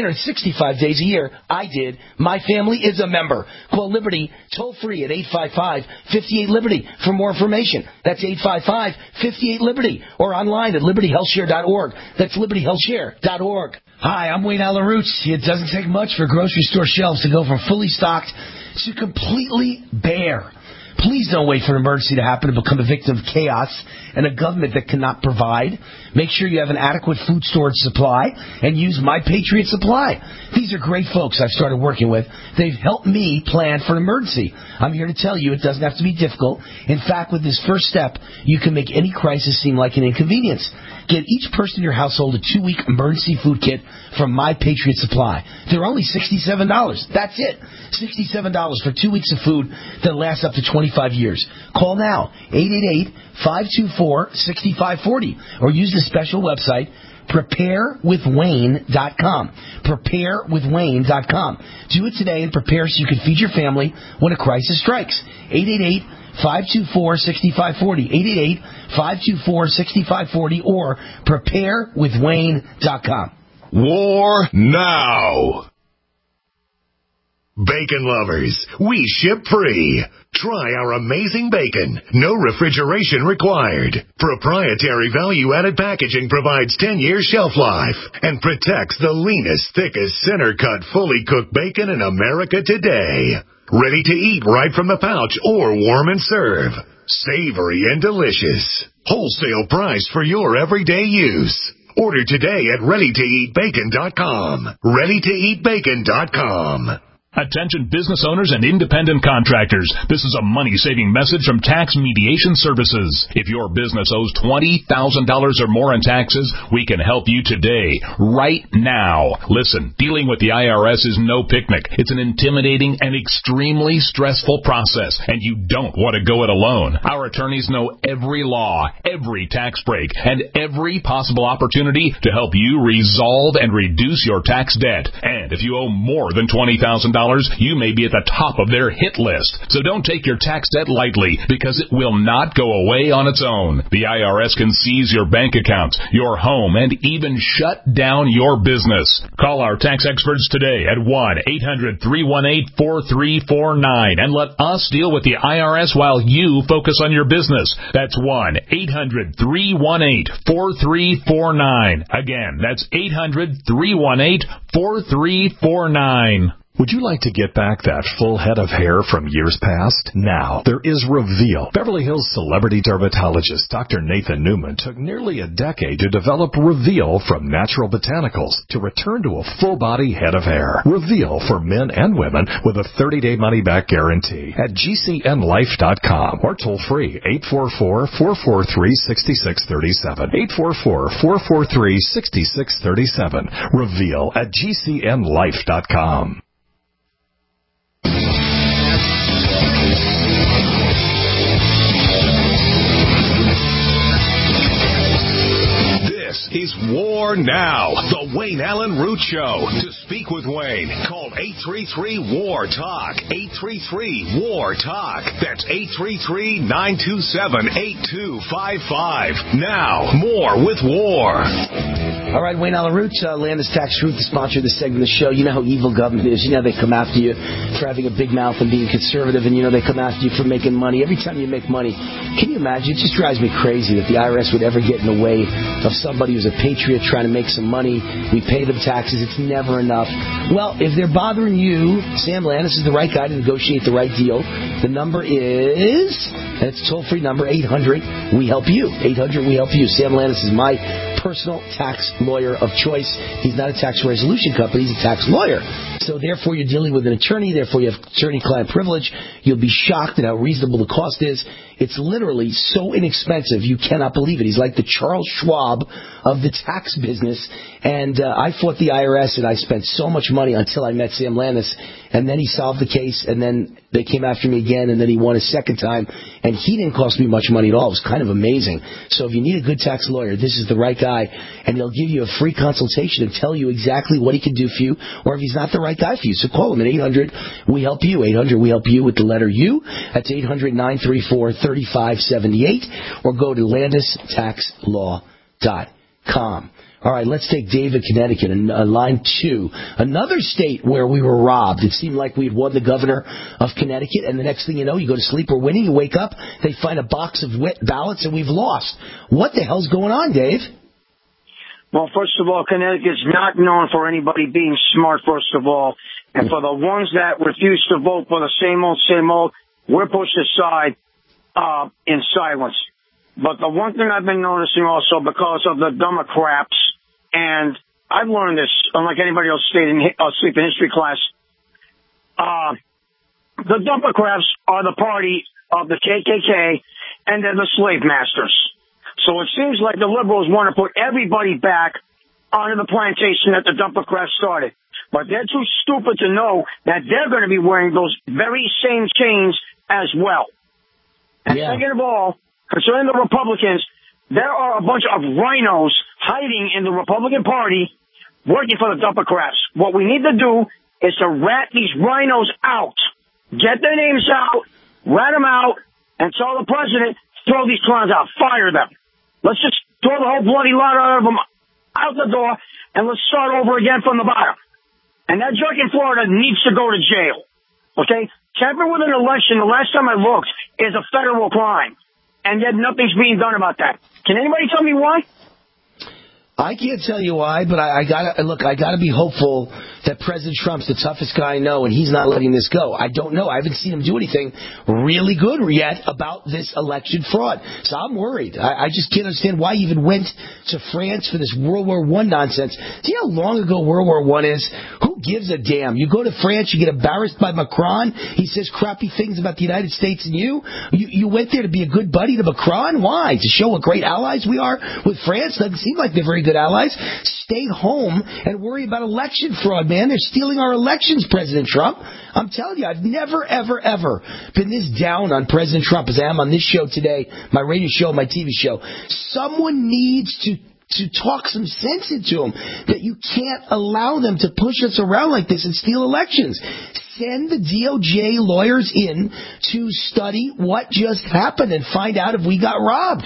365 days a year. I did. My family is a member. Call Liberty toll-free at 855-58-LIBERTY for more information. That's 855-58-LIBERTY or online at libertyhealthshare.org. That's libertyhealthshare.org. Hi, I'm Wayne Allen Root. It doesn't take much for grocery store shelves to go from fully stocked to completely bare. Please don't wait for an emergency to happen to become a victim of chaos and a government that cannot provide. Make sure you have an adequate food storage supply and use My Patriot Supply. These are great folks I've started working with. They've helped me plan for an emergency. I'm here to tell you it doesn't have to be difficult. In fact, with this first step, you can make any crisis seem like an inconvenience. Get each person in your household a 2-week emergency food kit from My Patriot Supply. They're only $67. That's it. $67 for 2 weeks of food that lasts up to 25 years. Call now, 888-524-6540, or use the special website, preparewithwayne.com. Preparewithwayne.com. Do it today and prepare so you can feed your family when a crisis strikes. 888-524-6540. 888-524-6540 or preparewithwayne.com. War now. Bacon lovers, we ship free. Try our amazing bacon. No refrigeration required. Proprietary value-added packaging provides 10-year shelf life and protects the leanest, thickest, center-cut, fully cooked bacon in America today. Ready to eat right from the pouch or warm and serve. Savory and delicious. Wholesale price for your everyday use. Order today at ReadyToEatBacon.com. ReadyToEatBacon.com. Attention business owners and independent contractors. This is a money-saving message from Tax Mediation Services. If your business owes $20,000 or more in taxes, we can help you today, right now. Listen, dealing with the IRS is no picnic. It's an intimidating and extremely stressful process, and you don't want to go it alone. Our attorneys know every law, every tax break, and every possible opportunity to help you resolve and reduce your tax debt. And if you owe more than $20,000, you may be at the top of their hit list. So don't take your tax debt lightly, because it will not go away on its own. The IRS can seize your bank accounts, your home, and even shut down your business. Call our tax experts today at 1-800-318-4349 and let us deal with the IRS while you focus on your business. That's 1-800-318-4349. Again, that's 800-318-4349. Would you like to get back that full head of hair from years past? Now, there is Reveal. Beverly Hills celebrity dermatologist Dr. Nathan Newman took nearly a decade to develop Reveal from natural botanicals to return to a full-body head of hair. Reveal for men and women with a 30-day money-back guarantee at GCNlife.com or toll free 844-443-6637. 844-443-6637. Reveal at GCNlife.com. This is War Now, the Wayne Allen Root Show. To speak with Wayne, call 833-WAR-TALK. 833-WAR-TALK. That's 833-927-8255. Now, more with War. All right, Wayne Allen Root, Landis Tax Truth, the sponsor of this segment of the show. You know how evil government is. You know they come after you for having a big mouth and being conservative, and you know they come after you for making money. Every time you make money, can you imagine? It just drives me crazy that the IRS would ever get in the way of somebody who's a patriot trying to make some money. We pay them taxes. It's never enough. Well, if they're bothering you, Sam Landis is the right guy to negotiate the right deal. The number is, and it's a toll-free number, 800-WE-HELP-YOU. 800-WE-HELP-YOU. Sam Landis is my personal tax lawyer of choice. He's not a tax resolution company. He's a tax lawyer. So therefore, you're dealing with an attorney. Therefore, you have attorney-client privilege. You'll be shocked at how reasonable the cost is. It's literally so inexpensive, you cannot believe it. He's like the Charles Schwab of the tax business. And I fought the IRS, and I spent so much money until I met Sam Landis. And then he solved the case, and then they came after me again, and then he won a second time. And he didn't cost me much money at all. It was kind of amazing. So if you need a good tax lawyer, this is the right guy. And he'll give you a free consultation and tell you exactly what he can do for you, or if he's not the right guy for you. So call him at 800-WE-HELP-YOU. 800-WE-HELP-YOU with the letter U. That's 800-934-3578. Or go to LandisTaxLaw.com. All right, let's take David, Connecticut, line 2. Another state where we were robbed. It seemed like we had won the governor of Connecticut, and the next thing you know, you go to sleep, we're winning, you wake up, they find a box of wet ballots, and we've lost. What the hell's going on, Dave? Well, first of all, Connecticut's not known for anybody being smart, first of all. And for the ones that refuse to vote for the same old, we're pushed aside in silence. But the one thing I've been noticing also, because of the Democrats, and I've learned this, unlike anybody else stayed in sleep in history class, the Democrats are the party of the KKK, and they're the slave masters. So it seems like the liberals want to put everybody back onto the plantation that the Democrats started. But they're too stupid to know that they're going to be wearing those very same chains as well. And second of all, concerning the Republicans, there are a bunch of rhinos hiding in the Republican Party working for the Democrats. What we need to do is to rat these rhinos out. Get their names out, rat them out, and tell the president, throw these clowns out, fire them. Let's just throw the whole bloody lot of them out the door, and let's start over again from the bottom. And that jerk in Florida needs to go to jail. Okay? Tampering with an election, the last time I looked, is a federal crime. And yet nothing's being done about that. Can anybody tell me why? I can't tell you why, but I gotta be hopeful that President Trump's the toughest guy I know, and he's not letting this go. I don't know. I haven't seen him do anything really good yet about this election fraud. So I'm worried. I just can't understand why he even went to France for this World War I nonsense. Do you know how long ago World War I is? Who gives a damn? You go to France, you get embarrassed by Macron. He says crappy things about the United States and you. You went there to be a good buddy to Macron? Why? To show what great allies we are with France? Doesn't seem like they're very good allies. Stay home and worry about election fraud, man. They're stealing our elections, President Trump. I'm telling you, I've never, ever, ever been this down on President Trump as I am on this show today, my radio show, my TV show. Someone needs to talk some sense into them, that you can't allow them to push us around like this and steal elections. Send the DOJ lawyers in to study what just happened and find out if we got robbed.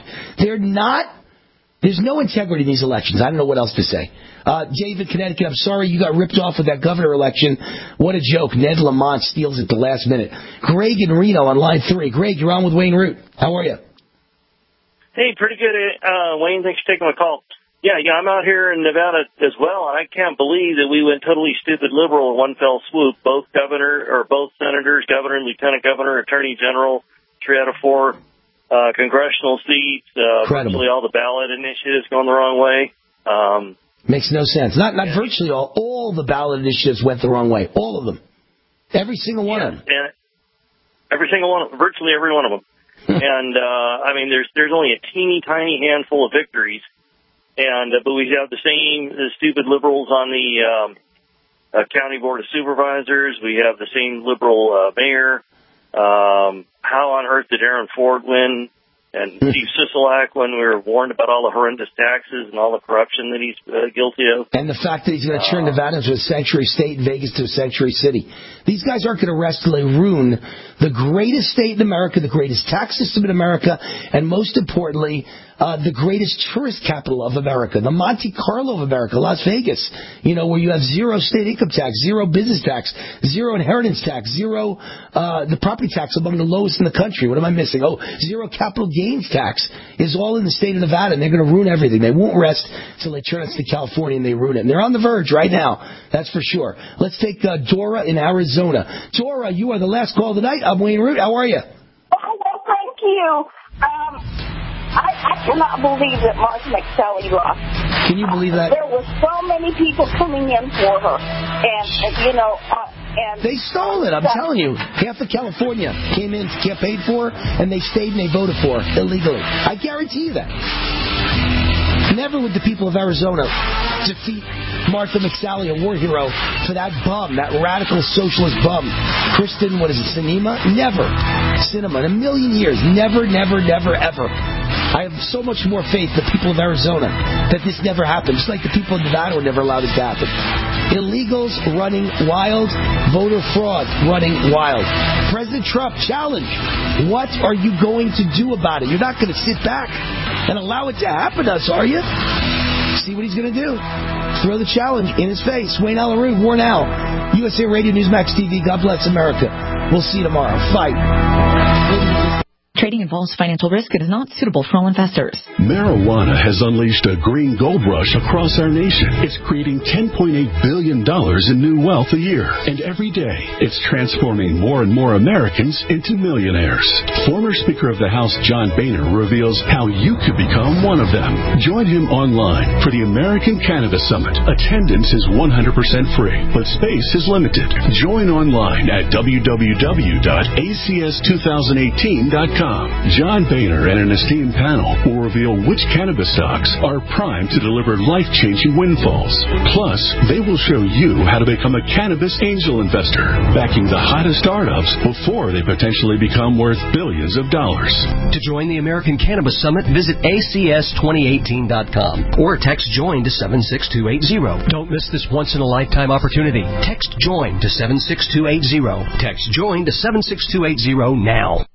There's no integrity in these elections. I don't know what else to say. David, Connecticut, I'm sorry you got ripped off with that governor election. What a joke. Ned Lamont steals it the last minute. Greg in Reno on line 3. Greg, you're on with Wayne Root. How are you? Hey, pretty good, Wayne. Thanks for taking my call. Yeah, I'm out here in Nevada as well, and I can't believe that we went totally stupid liberal in one fell swoop. Both senators, governor, lieutenant governor, attorney general, 3 out of 4 congressional seats, virtually all the ballot initiatives going the wrong way. Makes no sense. Not virtually all the ballot initiatives went the wrong way. All of them. Every single one of them. And every single one, virtually every one of them. And, there's only a teeny tiny handful of victories. And, but we have the stupid liberals on the, county board of supervisors. We have the same liberal, mayor. How on earth did Aaron Ford win? And Steve Sisolak, when we were warned about all the horrendous taxes and all the corruption that he's guilty of. And the fact that he's going to turn Nevada into a sanctuary state and Vegas to a sanctuary city. These guys aren't going to rest till they ruin the greatest state in America, the greatest tax system in America, and most importantly, the greatest tourist capital of America, the Monte Carlo of America, Las Vegas, where you have 0 state income tax, 0 business tax, 0 inheritance tax, 0 the property tax among the lowest in the country. What am I missing? 0 capital gains tax is all in the state of Nevada, and they're going to ruin everything. They won't rest till they turn us to California and they ruin it. And they're on the verge right now. That's for sure. Let's take Dora in Arizona. Dora, you are the last call tonight. I'm Wayne Root. How are you? Oh, well, thank you. I cannot believe that Martha McSally lost. Can you believe that? There were so many people coming in for her. And they stole it, I'm telling you. Half of California came in, campaigned for her, and they stayed and they voted for her illegally. I guarantee you that. Never would the people of Arizona defeat Martha McSally, a war hero, for that bum, that radical socialist bum. Kristen, Sinema? Never. Sinema, in a million years. Never, never, never, ever. I have so much more faith in the people of Arizona that this never happened. Just like the people in Nevada would never allow this to happen. Illegals running wild, voter fraud running wild. President Trump, challenge. What are you going to do about it? You're not going to sit back and allow it to happen to us, are you? See what he's going to do. Throw the challenge in his face. Wayne Allyn Root, War Now. USA Radio, Newsmax TV. God bless America. We'll see you tomorrow. Fight. Trading involves financial risk and is not suitable for all investors. Marijuana has unleashed a green gold rush across our nation. It's creating $10.8 billion in new wealth a year. And every day, it's transforming more and more Americans into millionaires. Former Speaker of the House John Boehner reveals how you could become one of them. Join him online for the American Cannabis Summit. Attendance is 100% free, but space is limited. Join online at www.acs2018.com. John Boehner and an esteemed panel will reveal which cannabis stocks are primed to deliver life-changing windfalls. Plus, they will show you how to become a cannabis angel investor, backing the hottest startups before they potentially become worth billions of dollars. To join the American Cannabis Summit, visit acs2018.com or text JOIN to 76280. Don't miss this once-in-a-lifetime opportunity. Text JOIN to 76280. Text JOIN to 76280 now.